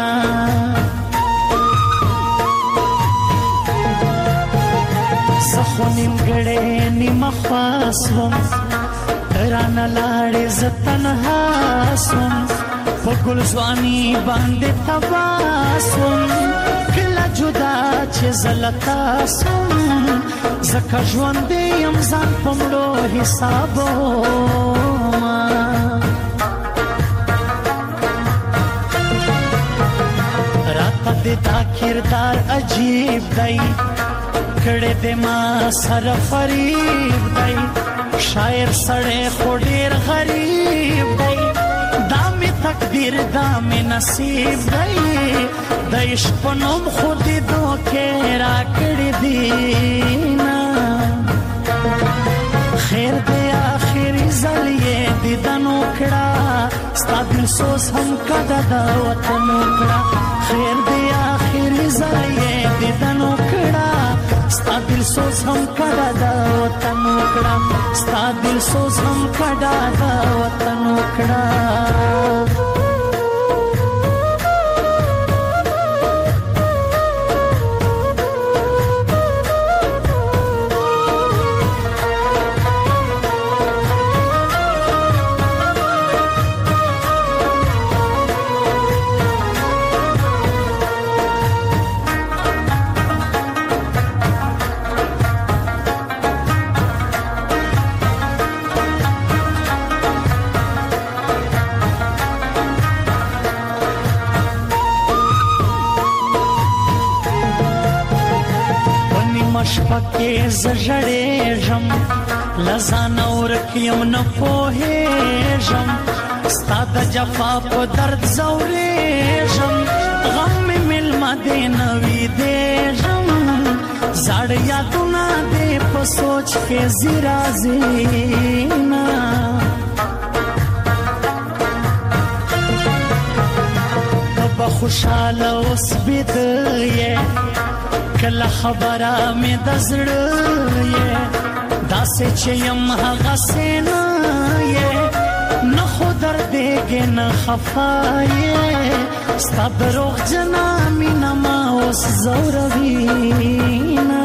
زه خو نیمګړې نیمه خوا سوم رانه لاړې زه تنها سوم په ګل ځواني باندې تباه سوم کله جدا چې زه له تا سوم ځکه ژوندی یم ځان په مړو حسابوم راته د دا کردار عجیب دی کړی د ما سره فریب دی شاعر سړی خو ډېر غریب دی تقدیر دا می نصیب دی د عشق په نوم خود دوکې را کړې دینا خیر دی آخري ځل یې دیدن وکړه ستا دل سوز هم کډه د وطن وکړه خیر دی آخري ځل یې دیدن وکړه ستا دل سوز هم کډه د وطن وکړه ستا دل سوز هم کډه د وطن وکړه پکې زړېږم لزان ورکیم نه پوهېږم ستا د جفا په درد زورېږم غم مې مېلمه دې نه ویدېږم زاړه یادونه دې په سوچ کې ځي راځي نه ته به خوشحاله اوس بیده یې کله خبره مې د زړه یې داسې چې یم هغسې نه یې نه خو دردېږې نه خفه یې ستا دروغجنه مینه ما اوس ځوروي نه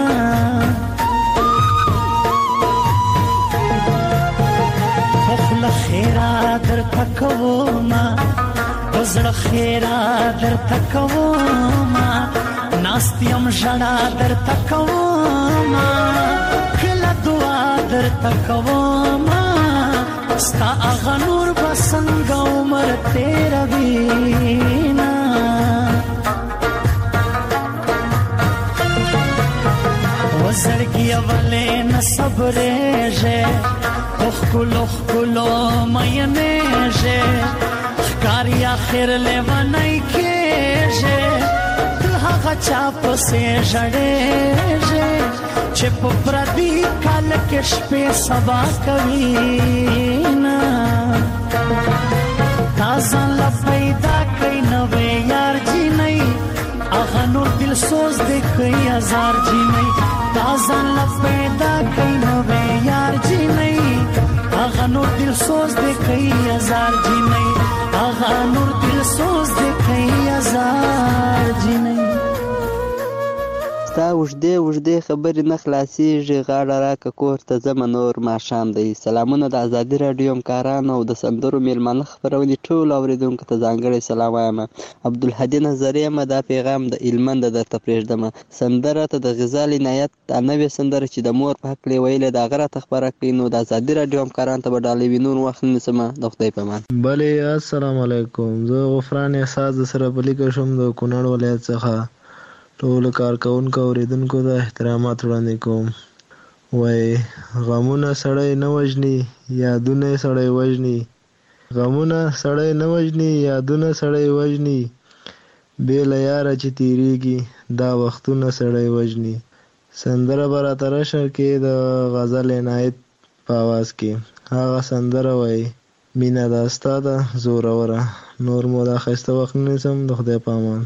په خوله ښېرا درته کومه وزړه خیره درته کومه ناستیم ژړا درته کومه کله دعا درته کومه ستا هغه نور به څنګه عمر تېروینه وزړګیه ولې نه صبرېږې په ښکلو ښکلو مینېږې ښکاري اخر لیونی کېږې ته هغه چا پسې ژړېږې چې په پردي کال کې شپې سبا کوینه تا ځان له پیدا کړی نوی یار جینۍ هغه نور دل سوز دی کوي هزار جینۍ تا ځان له پیدا کړی نوی یار جینۍ هغه نور دل سوز دی کوي هزار جینۍ هغه نور دل سوز دی کوي هزار جینۍ ستا وژدې وژدې خبرې نه خلاصېږي غاړه راکه کور ته ځمه نور ماښام دی. سلامونه د ازادي راډیو همکارانو او د سندرو میلمانه خپرونې ټولو اورېدونکو ته ځانګړی سلام وایم. عبدالهادي نظري یم. دا پیغام د هلمند درته پرېږدم. سندره ته د غزال عنایت دا نوې سندره چې د مور په هکلې ویلې د هغه راته خپره کړي نو د ازادي راډیو همکارانو ته به ډالۍ وي. نور وخت نیسمه د خدای په امان. بلې السلام علیکم. زه غفران احساس د سره پلیکه شوم د کونړ ولایت څخه. ټولو کارکوونکو اورېدونکو ته احترامات وړاندې کوم. وایي غمونه سړی نه وژني یادونه سړی وژني غمونه سړی نه وژني یادونه سړی وژني بې له یاره چې تېرېږي دا وختونه سړی وژني. سندره به راته رشه کې د غزل عنایت په اواز کې. هغه سندره وایي مینه دا ستا ده زوروره. نور مو دا ښایسته وخت نه نیسم د خدای په امان.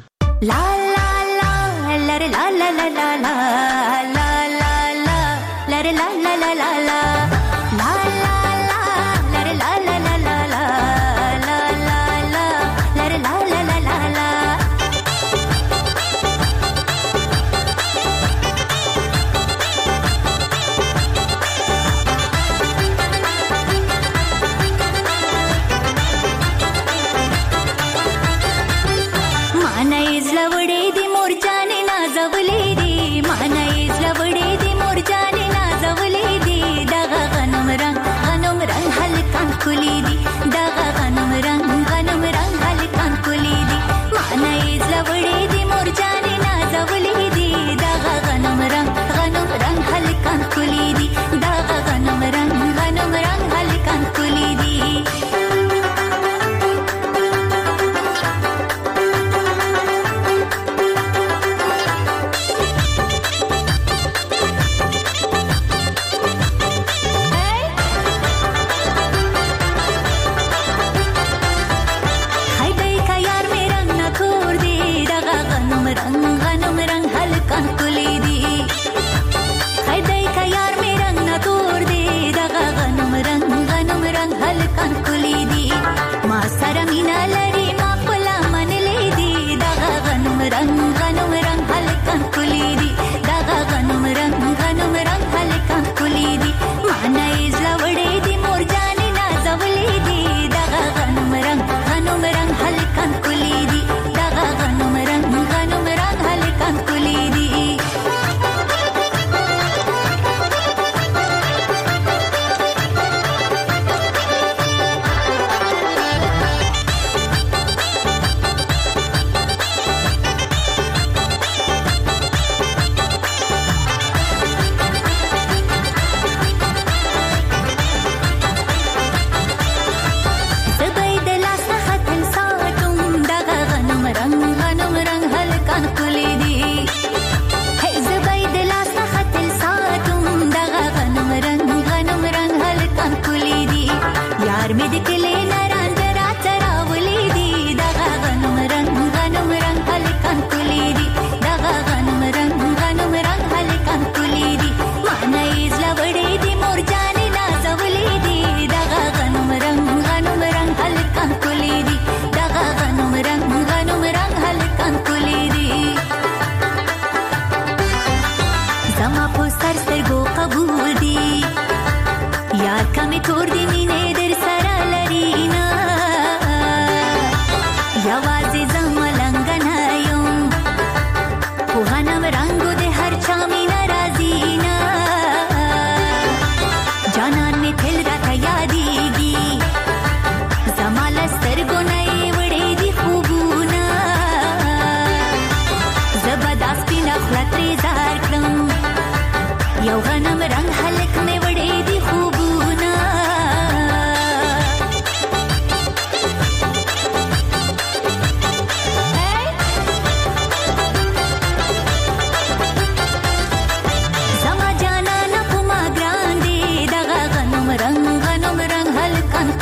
کمې تور دې مینې در سره لري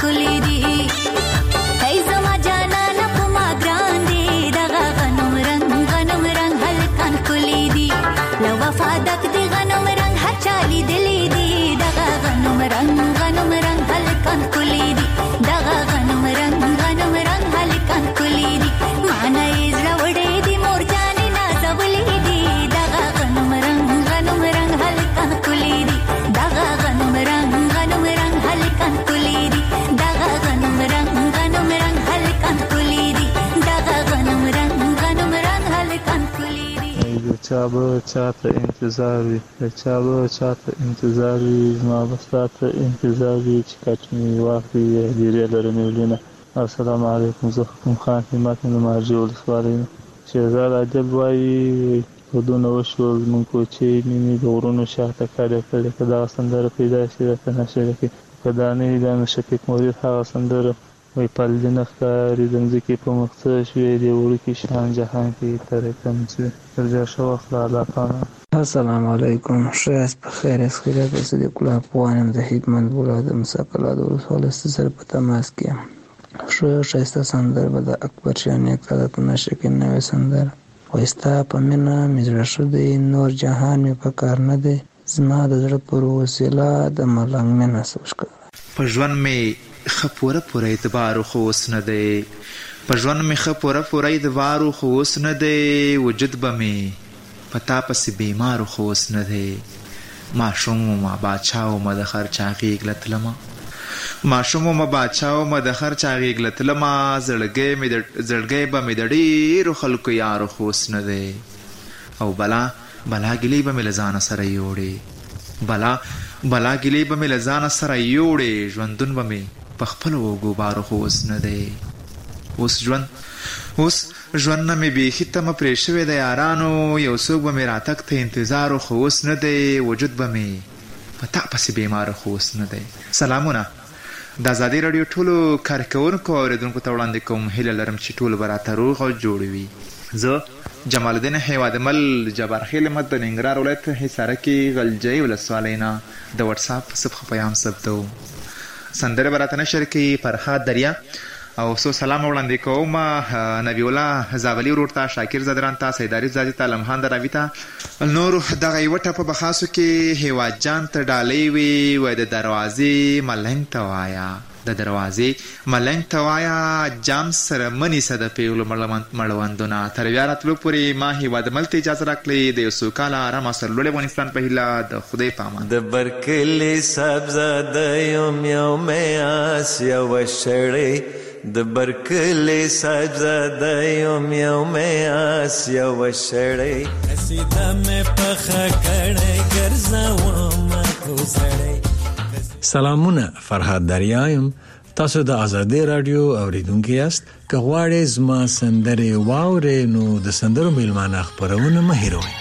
کلی دی هی زما جانانه په ما ګران دی دغه غنم رنگ هلکان کلی دی له وفا ډک دی غنم رنگ هر چا لیدلی دی دغه غنم رنگ هلکان کلی دی دغه غنم رنگ هلکان کلی دی معنی یې زړه وړی دی مور جانې نازولی دی دغه غنم رنگ هلکان کلی دی دغه غنم رنگ هلکان کلی دی دغه غنم رنگ هلکان کلی دی دغه غنم رنگ هلکان کلی دی چا به چاته انتظار وي زما به ستاته انتظار وي چې کټ مې واخلي هدیرې لرم ولینه. السلام علیکم. زه حکم خان همت د مارجې ولسوالۍ نه. شهزاد عجب وایي ودونه وشول مونږ کوچې مینې د غرونو شاته کډې کړې که دغه سندره پیدا شي راته نشره کړي که دا نه وي دا نو شفیق مرید هغه سندره وایي پلدې نه ښکاري د مځکې په مخ څه شوې دې وړوکي شان جهان کې ترې کم شوې تر جا ښه وخت له الله پانا. السلام علیکم. ښه یاست په خیر یاست خیریت د صدیق الله افغان یم د هیدمند بولا د مساکلا د ولسوالۍ سره په تماس کې یم. ښایسته سندره به د اکبر شاه نیک ته د نشه کې نوې سندره وایي ستا په مینه مې زړه ښه دی نور جهان مې په کار نه دی زما د زړه پر وسیله د ملنګ مینه سوشکه په ژوند مې ښه پوره اعتبار خو اوس نه دی خو اوس نه دی وجود به مې په تا پسې بیمارو خو اوس نه دی ماشوم ومه باچا ومه د خر چا غېږ له تلمه زړګی به مې د ډېرو خلکو یارو خو اوس نه دی او بلا ګیلې به مې له ځانه سره یوړې ژوندون به مې په خپلو اوږو بارو خو اوس نه دی اوس ژوند نه مې بیخي تمه پرې شوې د یارانو یو څوک به مې راتګ ته انتظارو خو اوس نه دی وجود به مې په تا پسې بیمارو خو اوس نه دی. سلامونه د ازادي راډیو ټولو کارکوونکو او اورېدونکو ته وړاندې کوم هیله لرم چې ټول به راته روغ او جوړ وي. زه جمال الدین هیوادمل جبارخیل مت د ننګرهار ولایت حصاره کې غلجۍ ولسوالۍ نه د واتساپ صفحه پیغام ثبتوم. سندره به راته نشر کوي فرهاد دریا او سو سلام وړاندې کوم نبی الله زابلی ورور ته شاکر زدران ته سیداری زادی ته لمحان دراوی ته نور دغه یو ټپه په خاصو کې هیواد جان ته ډالۍ وي وای د دروازې ملنګ ته وایا جام سره منی سره پیغلو مړوندونه تر بیا راتلو پورې ما هیواد ملته اجازه راکړئ د یو سوکاله آرام سرلوړ افغانستان په هیله د خدای په امان. د برکلي سبزه د یوم آس یو شړې د برکلي سبزه د یوم آس یو شړې سیده مې پخه کړې ګرځوم کوسړې. سلامونه فرهاد دریایم تاسو د ازادي رادیو اوریدونکو یاست که غواړئ زما سندرې واورئ نو د سندرو میلمانه خپرونه مه هېروئ.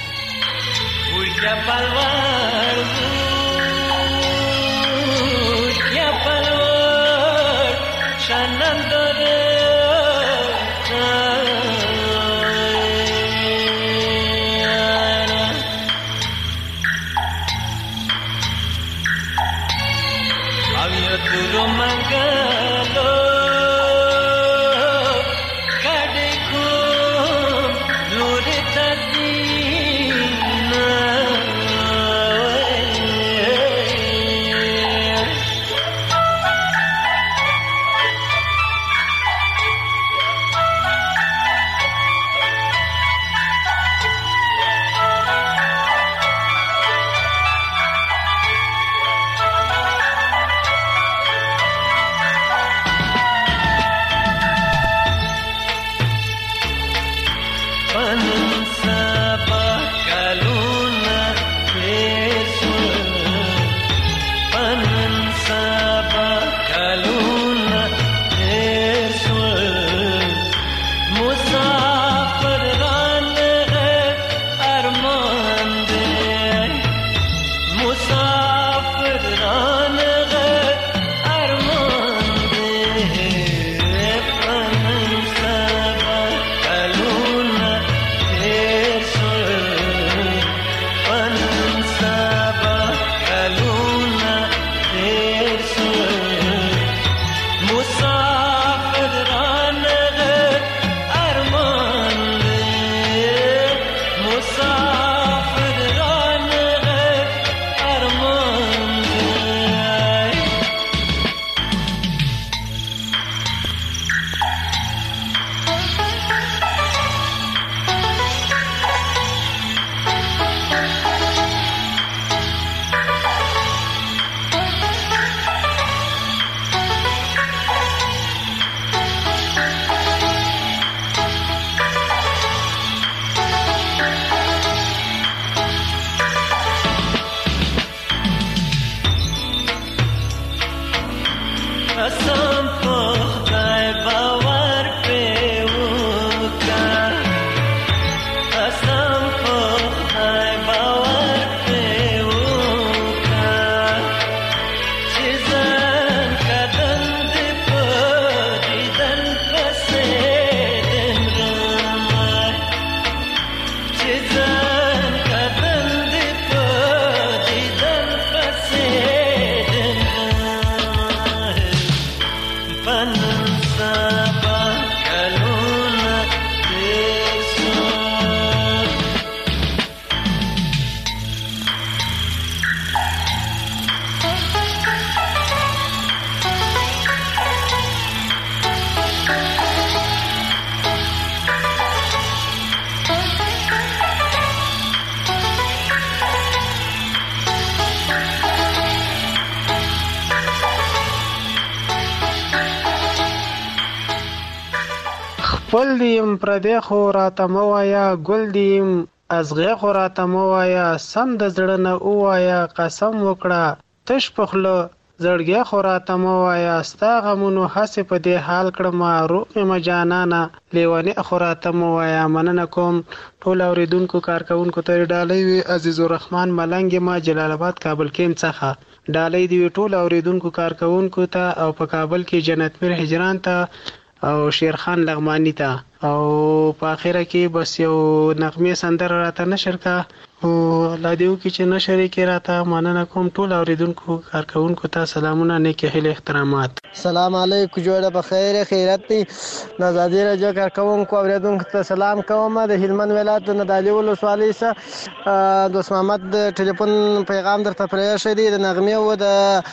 خپل دیم پردی خو راته مه وایه، ګل دیم ازغې خو راته مه وایه، سم د زړه نه ووایه قسم وکړه تش په خوله زړګی خو راته مه وایه، ستا غمونو هسې په دې حال کړمه روغ یم جانانه لیونی خو راته مه وایه. مننه کوم ټول اورېدونکو کارکوونکو ته ډالۍ وي. عزیز الرحمن ملنګ یم جلال آباد کابل کیم څخه. ډالۍ دی ټول اورېدونکو کارکوونکو ته او په کابل کې جنت میر هجران ته او شیرخان لغمانی ته او په اخره کې بس یو نغمه سندره راته نشر کا او الله دې وکړي چې نشر کې راته. مننه کوم ټول اوریدونکو کارکوونکو ته سلامونه نیک هیله احترامات. سلام علیکم جوړه بخیر خیرت دی. نازادي راجو کارکوونکو اوریدونکو ته سلام کوم. د هلمند ولایت د ندالي ولسوالۍ څخه دوست محمد ټلیفون پیغام درته پرې شدی د نغمه او د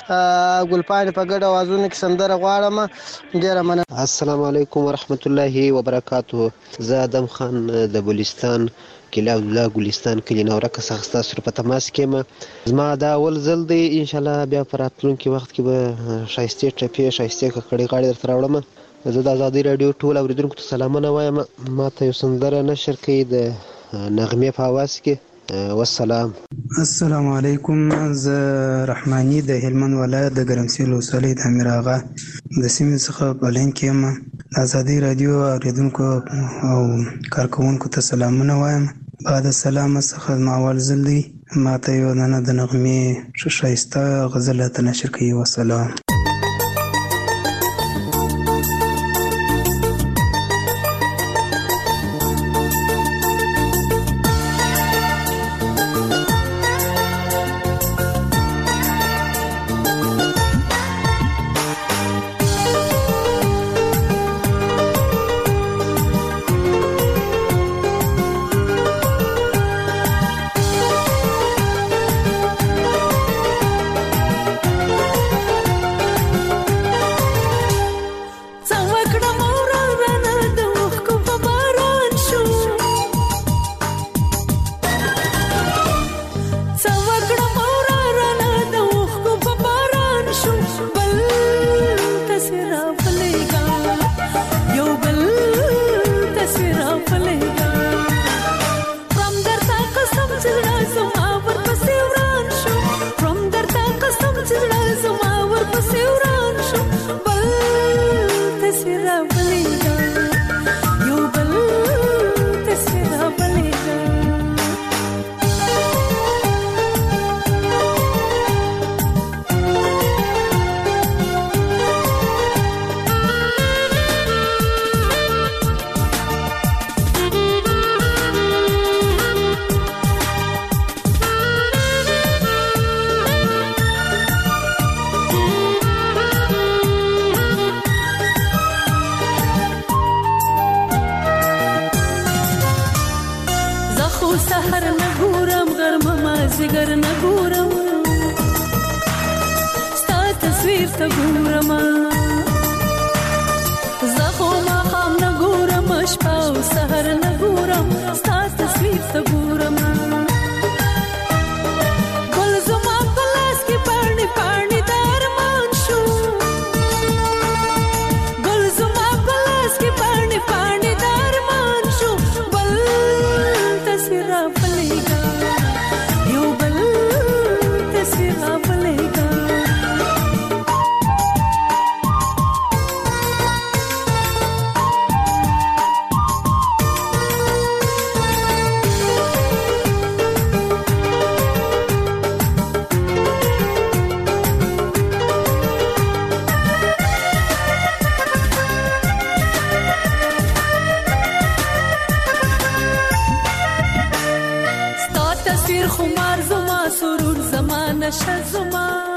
ګلپاڼې په ګډه اوازونه کې سندره غواړم. ډیره مننه. السلام علیکم ورحمت الله وبرکاته. زه ادم خان د بلوچستان کلی الله ګلستان کلی نورکه څخه ستاسو په تماس کې ما زما دا اول ځل دی. ان شاء الله بیا پر راتلونکي وخت کې به شایسته ټپې شایسته کړي غاړي درته راوړم. زه د آزادۍ رادیو ټول اوریدونکو ته سلامونه وایم. ما ته یو سندره نشر کړي د نغمه په आवाज کې. والسلام. السلام علیکم. زه رحمانی د هلمند ولایت د ګرمسیر ولسوالۍ د امیر آغا د سیمې څخه بلین کې ما د آزادۍ رادیو اوریدونکو او کارکوونکو ته سلامونه وایم. بعد سلام څخه ما اول ځل دی ما ته یو نه د نغمې شایسته غزل ته نشر کړي. والسلام. تصویر خمار زما سرور زما نشه زما